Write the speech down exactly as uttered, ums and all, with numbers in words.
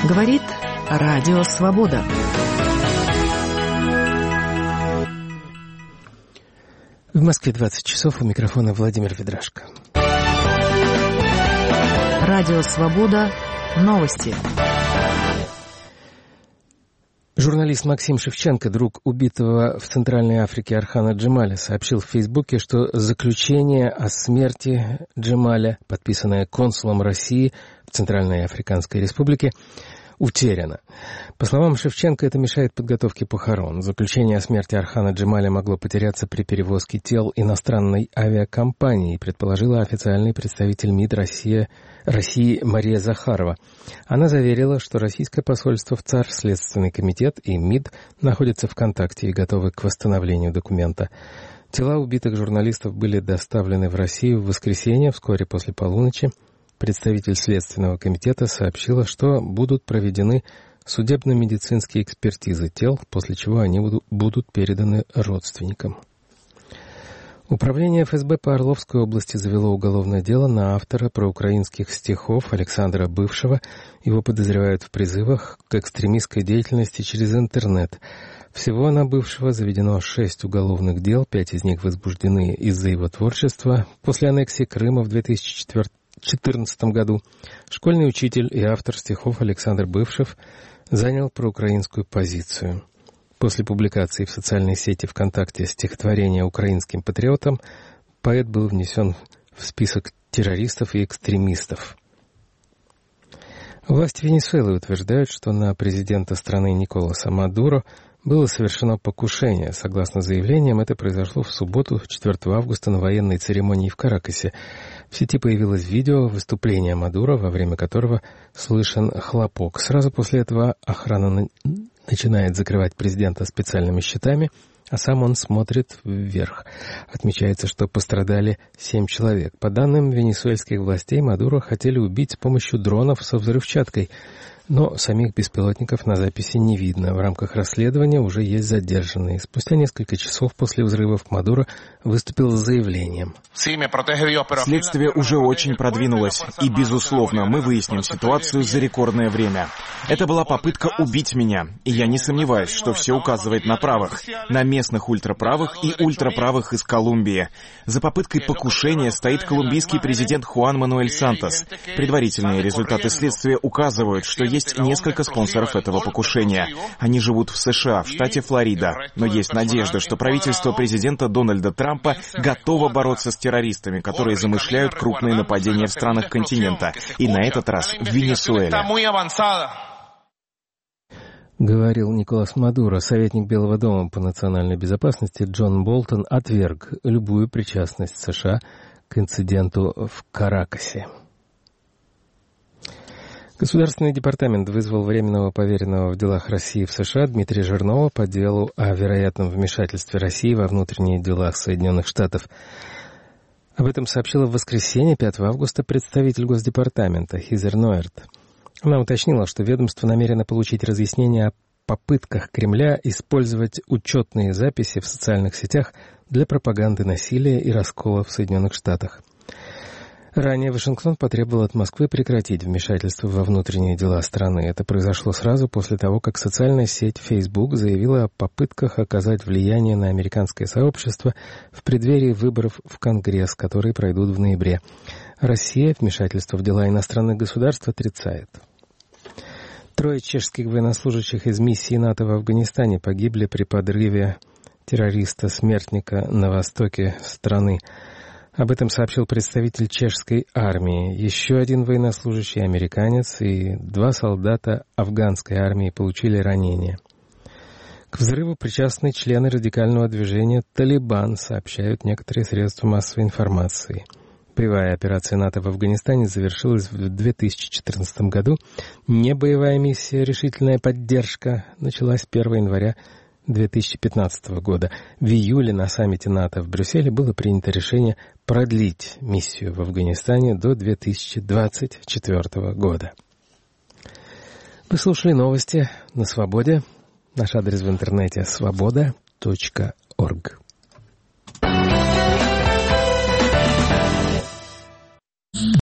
Говорит Радио Свобода. В Москве двадцать часов, у микрофона Владимир Ведрашко. Радио Свобода. Новости. Журналист Максим Шевченко, друг убитого в Центральной Африке Орхана Джемаля, сообщил в Фейсбуке, что заключение о смерти Джемаля, подписанное консулом России в Центральной Африканской Республике, утеряно. По словам Шевченко, это мешает подготовке похорон. Заключение о смерти Орхана Джемаля могло потеряться при перевозке тел иностранной авиакомпании, предположила официальный представитель МИД России, России Мария Захарова. Она заверила, что российское посольство в ЦАР, Следственный комитет и МИД находятся в контакте и готовы к восстановлению документа. Тела убитых журналистов были доставлены в Россию в воскресенье, вскоре после полуночи. Представитель Следственного комитета сообщила, что будут проведены судебно-медицинские экспертизы тел, после чего они будут переданы родственникам. Управление эф эс бэ по Орловской области завело уголовное дело на автора проукраинских стихов Александра Бывшего. Его подозревают в призывах к экстремистской деятельности через интернет. Всего на Бывшего заведено шесть уголовных дел, пять из них возбуждены из-за его творчества. После аннексии Крыма в две тысячи четвёртом В две тысячи четырнадцатом году школьный учитель и автор стихов Александр Бывшев занял проукраинскую позицию. После публикации в социальной сети ВКонтакте стихотворения украинским патриотам поэт был внесен в список террористов и экстремистов. Власти Венесуэлы утверждают, что на президента страны Николаса Мадуро было совершено покушение. Согласно заявлениям, это произошло в субботу, четвёртого августа, на военной церемонии в Каракасе. В сети появилось видео выступления Мадуро, во время которого слышен хлопок. Сразу после этого охрана начинает закрывать президента специальными щитами, а сам он смотрит вверх. Отмечается, что пострадали семь человек. По данным венесуэльских властей, Мадуро хотели убить с помощью дронов со взрывчаткой, но самих беспилотников на записи не видно. В рамках расследования уже есть задержанные. Спустя несколько часов после взрывов Мадуро выступил с заявлением. Следствие уже очень продвинулось, и, безусловно, мы выясним ситуацию за рекордное время. Это была попытка убить меня, и я не сомневаюсь, что все указывает на правых, на местных ультраправых и ультраправых из Колумбии. За попыткой покушения стоит колумбийский президент Хуан Мануэль Сантос. Предварительные результаты следствия указывают, что есть Есть несколько спонсоров этого покушения. Они живут в США, в штате Флорида. Но есть надежда, что правительство президента Дональда Трампа готово бороться с террористами, которые замышляют крупные нападения в странах континента. И на этот раз в Венесуэле. Говорил Николас Мадуро. Советник Белого дома по национальной безопасности Джон Болтон отверг любую причастность США к инциденту в Каракасе. Государственный департамент вызвал временного поверенного в делах России в США Дмитрия Жирнова по делу о вероятном вмешательстве России во внутренние дела Соединенных Штатов. Об этом сообщила в воскресенье, пятого августа, представитель Госдепартамента Хизер Ноэрт. Она уточнила, что ведомство намерено получить разъяснение о попытках Кремля использовать учетные записи в социальных сетях для пропаганды насилия и раскола в Соединенных Штатах. Ранее Вашингтон потребовал от Москвы прекратить вмешательство во внутренние дела страны. Это произошло сразу после того, как социальная сеть Facebook заявила о попытках оказать влияние на американское сообщество в преддверии выборов в Конгресс, которые пройдут в ноябре. Россия вмешательство в дела иностранных государств отрицает. Трое чешских военнослужащих из миссии НАТО в Афганистане погибли при подрыве террориста-смертника на востоке страны. Об этом сообщил представитель чешской армии. Еще один военнослужащий, американец, и два солдата афганской армии получили ранения. К взрыву причастны члены радикального движения «Талибан», сообщают некоторые средства массовой информации. Боевая операция НАТО в Афганистане завершилась в две тысячи четырнадцатом году. Небоевая миссия «Решительная поддержка» началась первого января две тысячи пятнадцатого года. В июле на саммите НАТО в Брюсселе было принято решение продлить миссию в Афганистане до две тысячи двадцать четвёртого года. Вы слушали новости на Свободе. Наш адрес в интернете свобода точка орг.